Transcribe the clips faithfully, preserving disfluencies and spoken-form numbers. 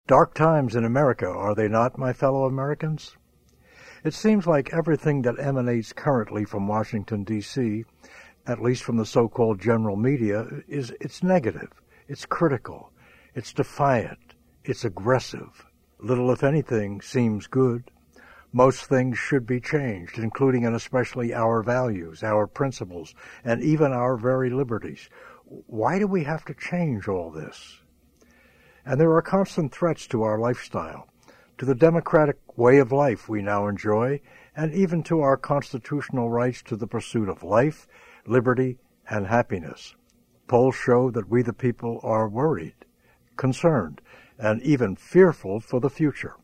Dark times in America, are they not, my fellow Americans? It seems like everything that emanates currently from Washington, D C, at least from the so-called general media, is it's negative, it's critical, it's defiant, it's aggressive. Little, if anything, seems good. Most things should be changed, including and especially our values, our principles, and even our very liberties. Why do we have to change all this? And there are constant threats to our lifestyle, to the democratic way of life we now enjoy, and even to our constitutional rights to the pursuit of life, liberty, and happiness. Polls show that we the people are worried, concerned, and even fearful for the future.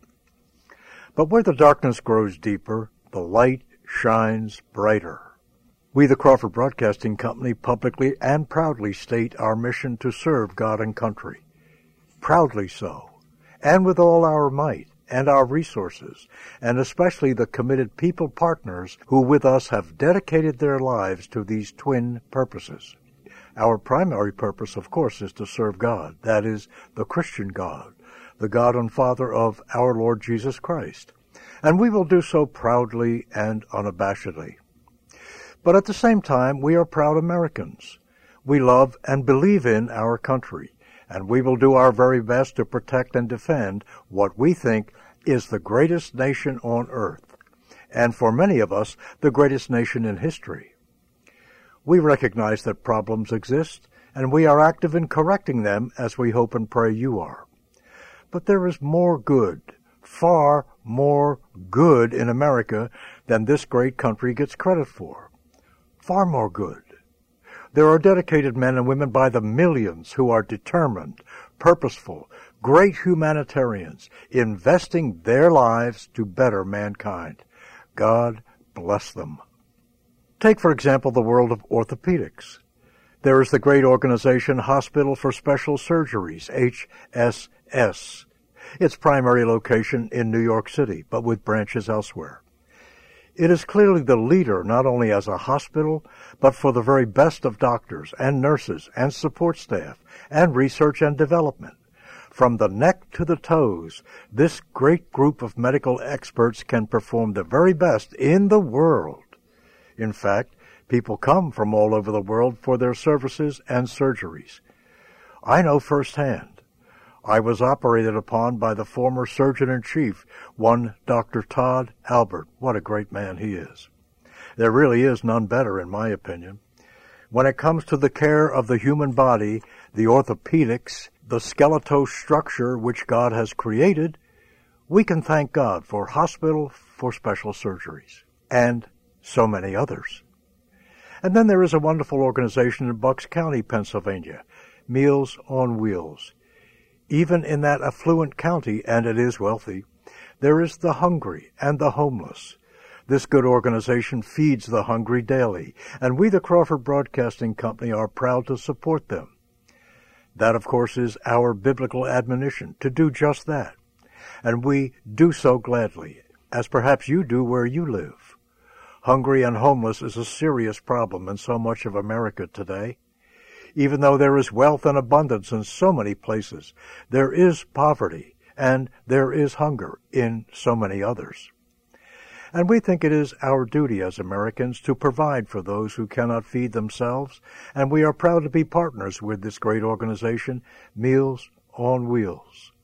But where the darkness grows deeper, the light shines brighter. We, the Crawford Broadcasting Company, publicly and proudly state our mission to serve God and country. Proudly so, and with all our might and our resources, and especially the committed people partners who with us have dedicated their lives to these twin purposes. Our primary purpose, of course, is to serve God, that is, the Christian God, the God and Father of our Lord Jesus Christ, and we will do so proudly and unabashedly. But at the same time, we are proud Americans. We love and believe in our country, and we will do our very best to protect and defend what we think is the greatest nation on earth, and for many of us, the greatest nation in history. We recognize that problems exist, and we are active in correcting them as we hope and pray you are. But there is more good, far more good in America than this great country gets credit for. Far more good. There are dedicated men and women by the millions who are determined, purposeful, great humanitarians, investing their lives to better mankind. God bless them. Take, for example, the world of orthopedics. There is the great organization Hospital for Special Surgeries, H S S. Its primary location in New York City, but with branches elsewhere. It is clearly the leader not only as a hospital, but for the very best of doctors and nurses and support staff and research and development. From the neck to the toes, this great group of medical experts can perform the very best in the world. In fact, people come from all over the world for their services and surgeries. I know firsthand. I was operated upon by the former Surgeon-in-Chief, one Doctor Todd Albert. What a great man he is. There really is none better, in my opinion. When it comes to the care of the human body, the orthopedics, the skeletal structure which God has created, we can thank God for Hospital for Special Surgeries, and so many others. And then there is a wonderful organization in Bucks County, Pennsylvania, Meals on Wheels. Even in that affluent county, and it is wealthy, there is the hungry and the homeless. This good organization feeds the hungry daily, and we, the Crawford Broadcasting Company, are proud to support them. That, of course, is our biblical admonition, to do just that. And we do so gladly, as perhaps you do where you live. Hungry and homeless is a serious problem in so much of America today. Even though there is wealth and abundance in so many places, there is poverty and there is hunger in so many others. And we think it is our duty as Americans to provide for those who cannot feed themselves, and we are proud to be partners with this great organization, Meals on Wheels.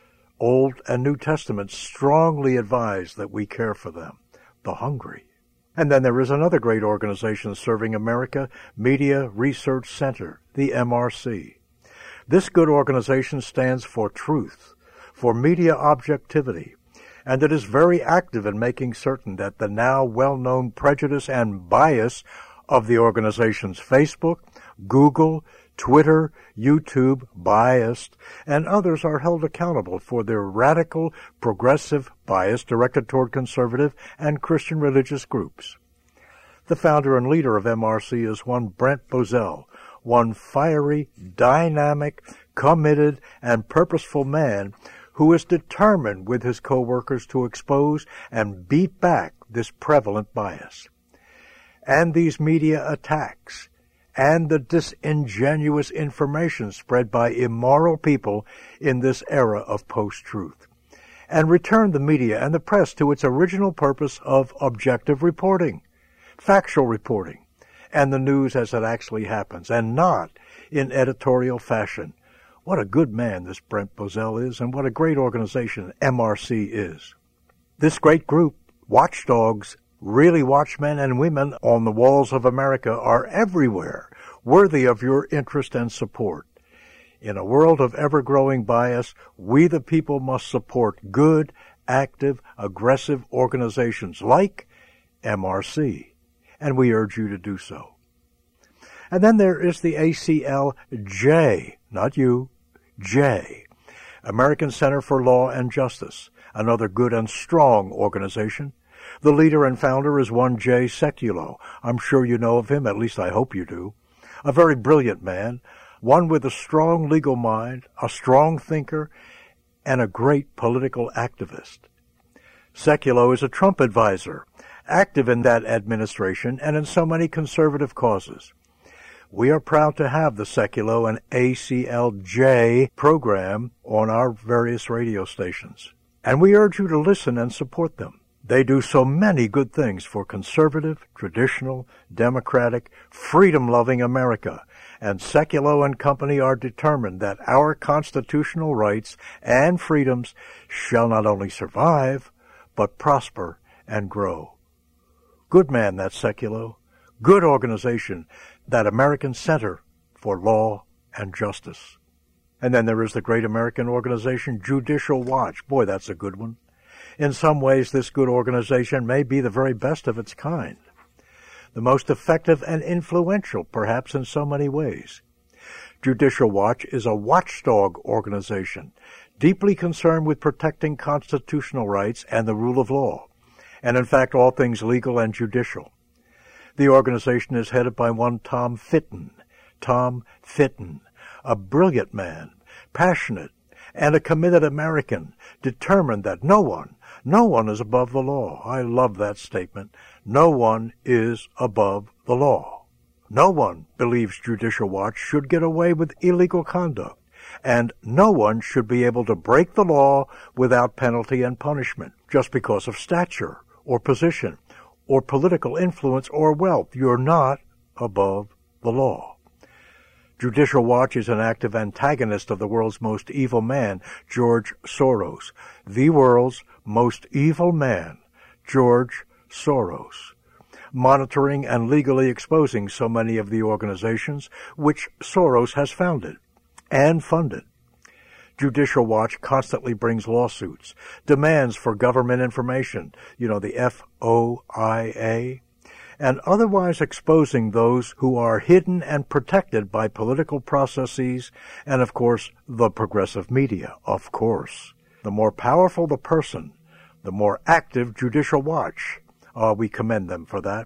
Old and New Testaments strongly advise that we care for them, the hungry. And then there is another great organization serving America, Media Research Center, the M R C. This good organization stands for truth, for media objectivity, and it is very active in making certain that the now well-known prejudice and bias of the organization's Facebook, Google, Twitter, YouTube, biased, and others are held accountable for their radical, progressive bias directed toward conservative and Christian religious groups. The founder and leader of M R C is one Brent Bozell, one fiery, dynamic, committed, and purposeful man who is determined with his co-workers to expose and beat back this prevalent bias. And these media attacks and the disingenuous information spread by immoral people in this era of post-truth, and return the media and the press to its original purpose of objective reporting, factual reporting, and the news as it actually happens, and not in editorial fashion. What a good man this Brent Bozell is, and what a great organization M R C is. This great group, watchdogs, really watchmen and women on the walls of America, are everywhere, worthy of your interest and support. In a world of ever-growing bias, we the people must support good, active, aggressive organizations like M R C, and we urge you to do so. And then there is the A C L J, not you, J, American Center for Law and Justice, another good and strong organization. The leader and founder is one Jay Sekulow. I'm sure you know of him, at least I hope you do. A very brilliant man, one with a strong legal mind, a strong thinker, and a great political activist. Sekulow is a Trump advisor, active in that administration and in so many conservative causes. We are proud to have the Sekulow and A C L J program on our various radio stations, and we urge you to listen and support them. They do so many good things for conservative, traditional, democratic, freedom-loving America, and Sekulow and Company are determined that our constitutional rights and freedoms shall not only survive, but prosper and grow. Good man, that Sekulow. Good organization, that American Center for Law and Justice. And then there is the great American organization Judicial Watch. Boy, that's a good one. In some ways, this good organization may be the very best of its kind, the most effective and influential, perhaps, in so many ways. Judicial Watch is a watchdog organization, deeply concerned with protecting constitutional rights and the rule of law, and in fact all things legal and judicial. The organization is headed by one Tom Fitton. Tom Fitton, a brilliant man, passionate, and a committed American, determined that no one, no one is above the law. I love that statement. No one is above the law. No one, believes Judicial Watch, should get away with illegal conduct, and no one should be able to break the law without penalty and punishment, just because of stature or position or political influence or wealth. You're not above the law. Judicial Watch is an active antagonist of the world's most evil man, George Soros. The world's most evil man, George Soros. Monitoring and legally exposing so many of the organizations which Soros has founded and funded. Judicial Watch constantly brings lawsuits, demands for government information, you know, the F O I A, and otherwise exposing those who are hidden and protected by political processes and, of course, the progressive media, of course. The more powerful the person, the more active Judicial Watch. Uh, we commend them for that.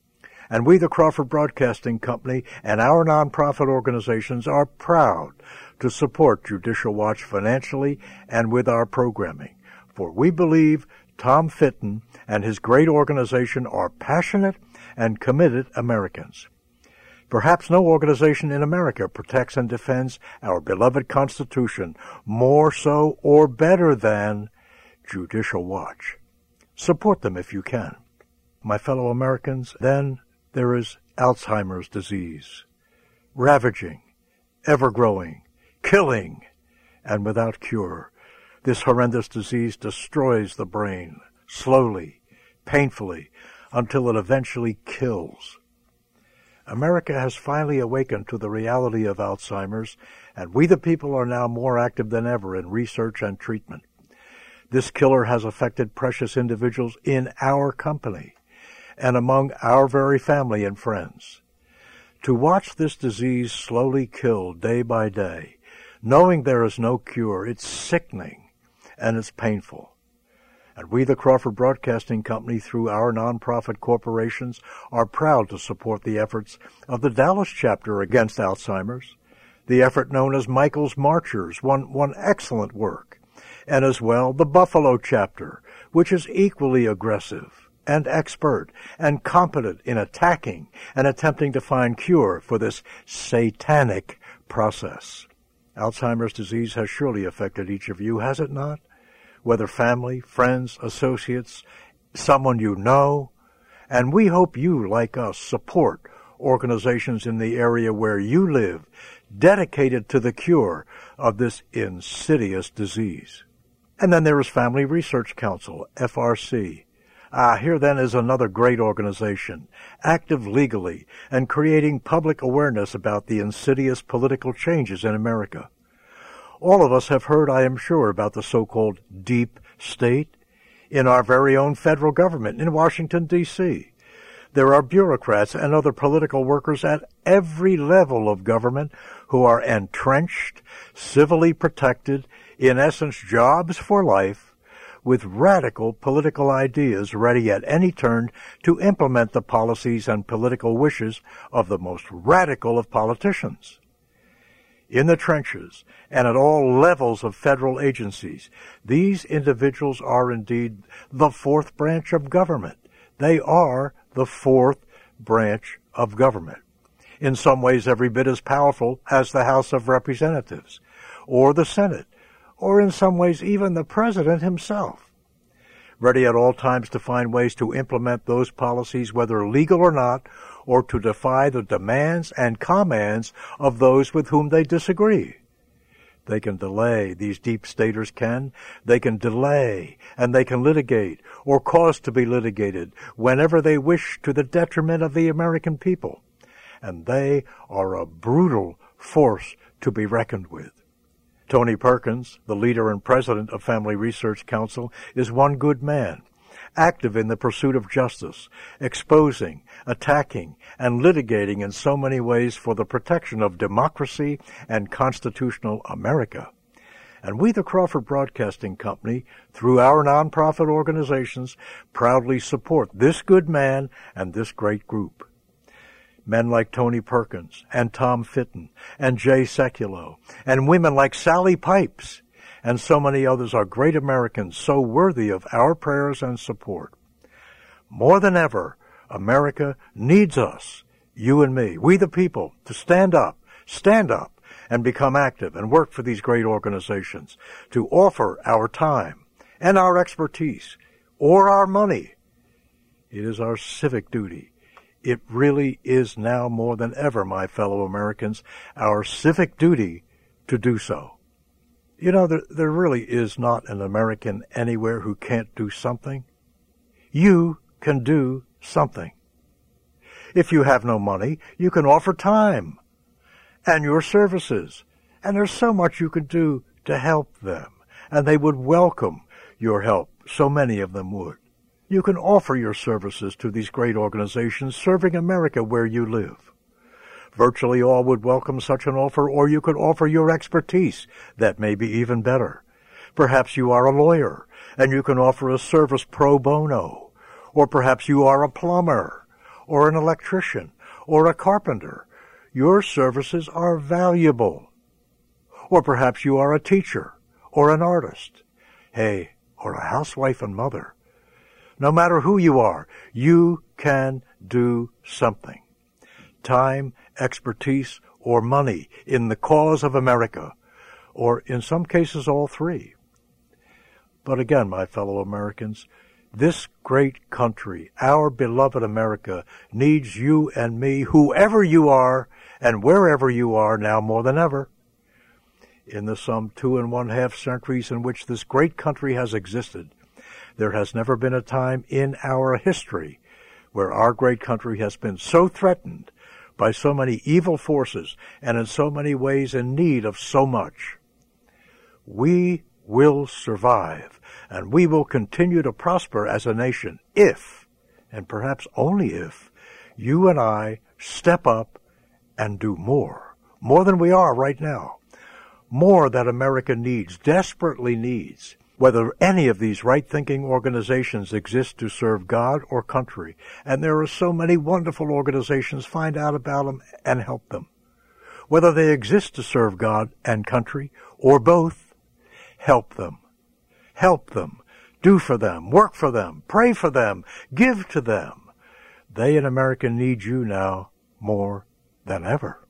And we, the Crawford Broadcasting Company, and our nonprofit organizations are proud to support Judicial Watch financially and with our programming, for we believe Tom Fitton and his great organization are passionate and committed Americans. Perhaps no organization in America protects and defends our beloved Constitution more so or better than Judicial Watch. Support them if you can. My fellow Americans, then there is Alzheimer's disease, ravaging, ever-growing, killing, and without cure. This horrendous disease destroys the brain, slowly, painfully, until it eventually kills. America has finally awakened to the reality of Alzheimer's, and we the people are now more active than ever in research and treatment. This killer has affected precious individuals in our company and among our very family and friends. To watch this disease slowly kill day by day, knowing there is no cure, it's sickening and it's painful. And we, the Crawford Broadcasting Company, through our nonprofit corporations, are proud to support the efforts of the Dallas chapter against Alzheimer's, the effort known as Michael's Marchers, one, one excellent work, and as well the Buffalo chapter, which is equally aggressive and expert and competent in attacking and attempting to find cure for this satanic process. Alzheimer's disease has surely affected each of you, has it not? Whether family, friends, associates, someone you know. And we hope you, like us, support organizations in the area where you live dedicated to the cure of this insidious disease. And then there is Family Research Council, F R C. Ah, here then is another great organization, active legally and creating public awareness about the insidious political changes in America. All of us have heard, I am sure, about the so-called deep state in our very own federal government in Washington, D C There are bureaucrats and other political workers at every level of government who are entrenched, civilly protected, in essence jobs for life, with radical political ideas ready at any turn to implement the policies and political wishes of the most radical of politicians. In the trenches and at all levels of federal agencies, these individuals are indeed the fourth branch of government. They are the fourth branch of government. In some ways every bit as powerful as the House of Representatives, or the Senate, or in some ways even the President himself, ready at all times to find ways to implement those policies, whether legal or not, or to defy the demands and commands of those with whom they disagree. They can delay, these deep staters can. They can delay, and they can litigate, or cause to be litigated, whenever they wish to the detriment of the American people. And they are a brutal force to be reckoned with. Tony Perkins, the leader and president of Family Research Council, is one good man, active in the pursuit of justice, exposing, attacking, and litigating in so many ways for the protection of democracy and constitutional America. And we, the Crawford Broadcasting Company, through our nonprofit organizations, proudly support this good man and this great group. Men like Tony Perkins and Tom Fitton and Jay Sekulow, and women like Sally Pipes, and so many others are great Americans so worthy of our prayers and support. More than ever, America needs us, you and me, we the people, to stand up, stand up, and become active and work for these great organizations, to offer our time and our expertise or our money. It is our civic duty. It really is now more than ever, my fellow Americans, our civic duty to do so. You know, there, there really is not an American anywhere who can't do something. You can do something. If you have no money, you can offer time and your services. And there's so much you can do to help them. And they would welcome your help. So many of them would. You can offer your services to these great organizations serving America where you live. Virtually all would welcome such an offer, or you could offer your expertise. That may be even better. Perhaps you are a lawyer, and you can offer a service pro bono. Or perhaps you are a plumber, or an electrician, or a carpenter. Your services are valuable. Or perhaps you are a teacher, or an artist. Hey, or a housewife and mother. No matter who you are, you can do something. Time, expertise, or money in the cause of America, or in some cases all three. But again, my fellow Americans, this great country, our beloved America, needs you and me, whoever you are and wherever you are, now more than ever. In the some two and one half centuries in which this great country has existed, there has never been a time in our history where our great country has been so threatened by so many evil forces and in so many ways in need of so much. We will survive, and we will continue to prosper as a nation if, and perhaps only if, you and I step up and do more, more than we are right now, more that America needs, desperately needs. Whether any of these right-thinking organizations exist to serve God or country, and there are so many wonderful organizations, find out about them and help them. Whether they exist to serve God and country, or both, help them. Help them Do for them, work for them, pray for them, give to them. They in America need you now more than ever.